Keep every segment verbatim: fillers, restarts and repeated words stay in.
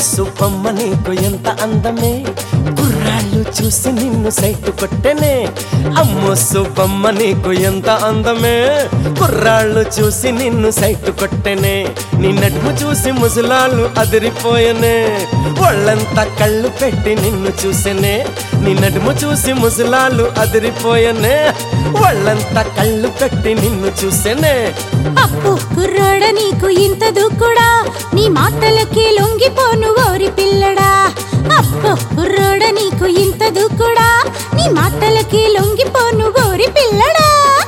సుబ్బమ్మ నీకు ఎంత అందమే, కుర్రాళ్ళు చూసి నిన్ను సైటు కొట్టెనే. అమ్మో సుబ్బమ్మ నీకు ఎంత అందమే, కుర్రాళ్ళు చూసి నిన్ను సైటు కొట్టెనే. నీ నడుము చూసి ముసలాళ్ళు అదిరిపోయనే, వాళ్ళంతా కళ్ళు పెట్టి నిన్ను చూసెనే. నీ నడుము చూసి ముసలాళ్ళు అదిరిపోయనే, వాళ్ళంతా కళ్ళు పెట్టి నిన్ను చూసెనే. అప్పు కుర్రోడ నీకు ఇంత దూకుడా, నీ మాటలకి లొంగిపోను ఓరి పిల్లడా. అప్పు కుర్రోడ నీకు ఇంత దూకుడా, నీ మాటలకి లొంగిపోను ఓరి పిల్లడా.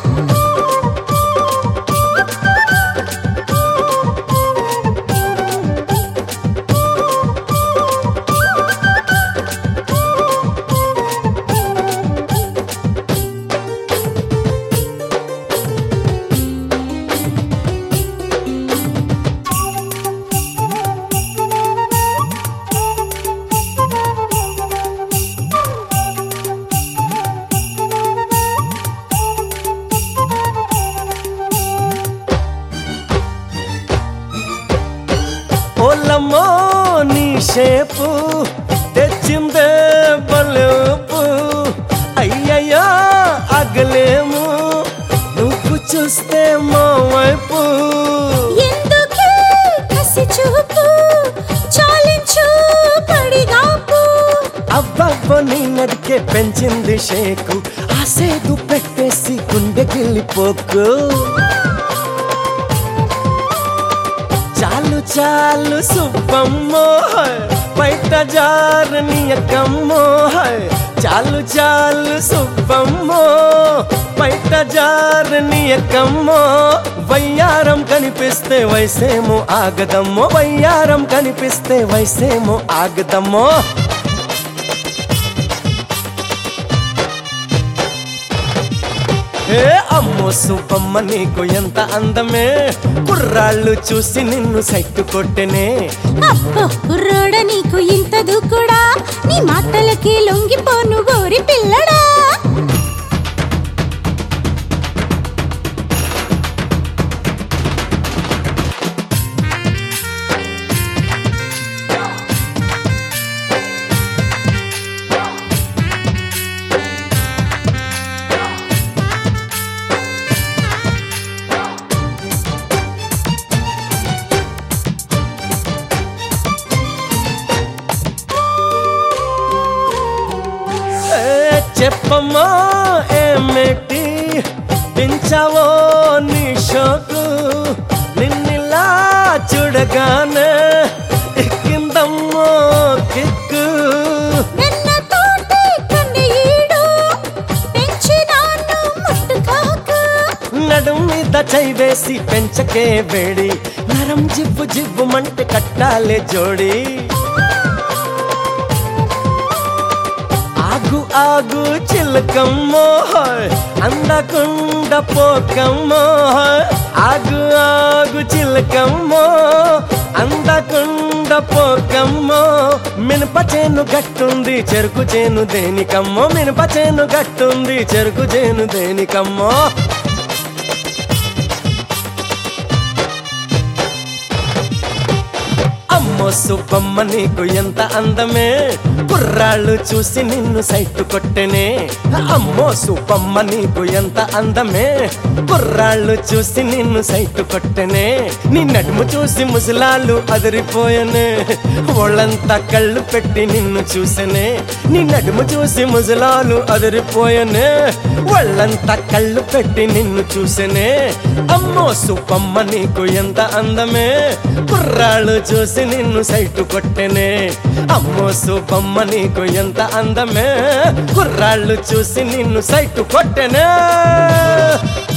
ఓలమ్మో నీ షేపు తెచ్చిందే బలుపు, అయ్యయ్యో అగలేము నువ్వు చూస్తే మా వైపు. ఎందుకే కసి చూపు, చాలించు పడిగాపు. అబ్బబ్బో నీ నడికే పెంచింది షేకు, ఆ సేదు పెట్టేసి గుండె గిల్లిపోకు. చాలు చాలు సుబ్బమ్మో బయట జారనీయకమ్మో, చాలు చాలు సుబ్బమ్మో బయట జారనీయకమ్మో. వయ్యారం కనిపిస్తే వయసేమో ఆగదమ్మో, వయ్యారం కనిపిస్తే వయసేమో ఆగదమ్మో. ఏ అమ్మో సుబ్బమ్మ నీకు ఎంత అందమే, కుర్రాళ్ళు చూసి నిన్ను సైటు కొట్టెనే. అప్పు కుర్రోడ నీకు ఇంత దూకుడా, నీ మాటలకి లొంగిపోను ఓరి పిల్లడా. చెప్పమ్మా ఏమేటి పెంచావో నీ షోకు, నిన్నిలా చూడగానే ఎక్కిందమ్మో కిక్కు. నడుం మీద చై వేసి పెంచకే వేడి, నరం జివ్వు జివ్వు మంటే కట్టాలే జోడి. ఆగు ఆగు చిలకమ్మో అందకుండ పోకమ్మో, ఆగు ఆగు చిలకమ్మో అందకుండ పోకమ్మో. మినప చేను గట్టుంది చెరుకు చేను దేనికమ్మో, మినప చేను గట్టుంది చెరుకు చేను దేనికమ్మో. అమ్మో సుబ్బమ్మ నీకు ఎంత అందమే, కుర్రాళ్ళు చూసి నిన్ను సైటు కొట్టెనే. అమ్మో సుబ్బమ్మ నీకు ఎంత అందమే, కుర్రాళ్ళు చూసి నిన్ను సైటు కొట్టెనే. నీ నడుము చూసి ముసలాళ్ళు అదిరిపోయనే, వాళ్ళంతా కళ్ళు పెట్టి నిన్ను చూసెనే. నీ నడుము చూసి ముసలాళ్ళు అదిరిపోయనే, వాళ్ళంతా కళ్ళు పెట్టి నిన్ను చూసెనే. అమ్మో సుబ్బమ్మ నీకు ఎంత అందమే, కుర్రాళ్ళు చూసి నిన్ను సైటు కొట్టెనే. అమ్మో సుబ్బమ్మ నీకు ఎంత అందమే, కుర్రాళ్ళు చూసి నిన్ను సైటు కొట్టెనే.